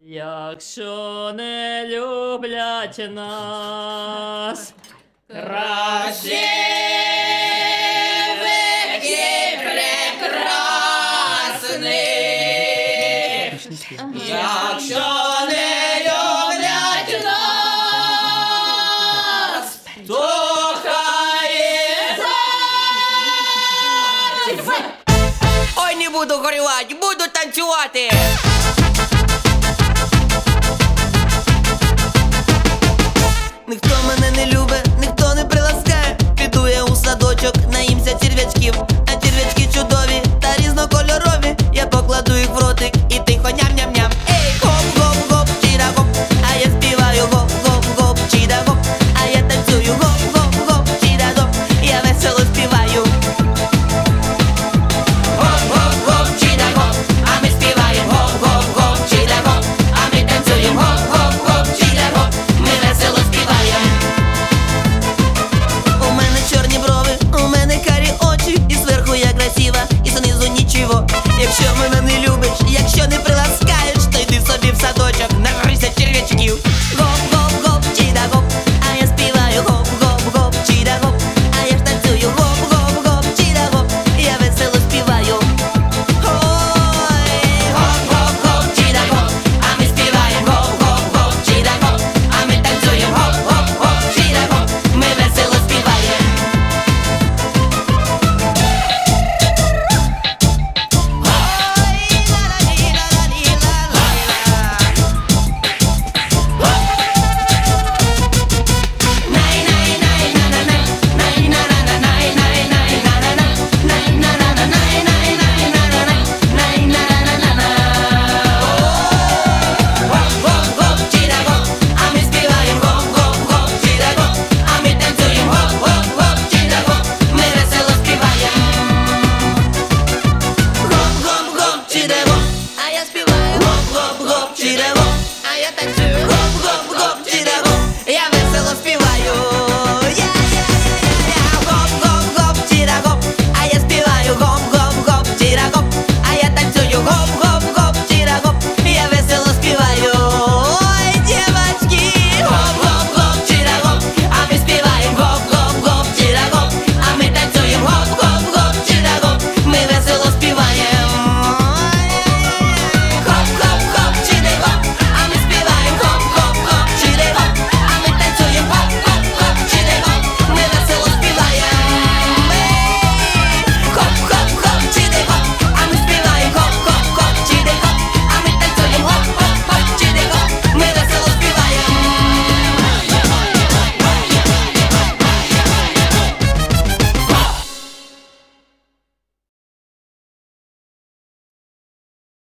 Якщо не люблять нас, краще веки прекрасних. Якщо не люблять нас, то хай так. Ой, не буду горювати, буду танцювати. Ніхто мене не любить, ніхто не приласкає. Піду я у садочок, наїмся черв'ячків. А черв'ячки чудові та різнокольорові. Я покладу їх в ротик і тихо ням-ням-ням. Ей, гоп-гоп-гоп, чіда-гоп. А я співаю гоп-гоп-гоп, чіда-гоп. А я танцюю гоп-гоп-гоп, чіда-гоп. Я весело співаю. Гоп-гоп-гоп, чіда-гоп. А ми співаємо гоп-гоп-гоп, чіда-гоп. А ми танцюємо гоп-гоп-гоп, чіда-гоп. Ми весело співаємо. У мене чорні брови, у мене карі очі. І зверху я красива, і знизу нічого. Якщо мене не любиш, якщо не приласкаєш, то йди собі в садочок, нагрися черв'ячків. Гоп-гоп-гоп, чіда-гоп. А я співаю гоп-гоп-гоп, чіда-гоп. А я ж танцюю гоп-гоп-гоп, чіда-гоп. Я весело співаю. Ой, гоп-гоп-гоп, чіда-гоп. А ми співаємо гоп-гоп-гоп, чіда-гоп. А ми танцюємо гоп-гоп-гоп, чіда-гоп. Ми весело співаємо. Гоп-гоп-гоп, чіда-гоп. А ми співаємо гоп-гоп-гоп, чіда-гоп. А ми танцюємо гоп-гоп-гоп, чіда-гоп. Ми весело співаємо. Гоп-гоп-гоп, чіда-гоп. А я співаю гоп-гоп-гоп, чіда-гоп.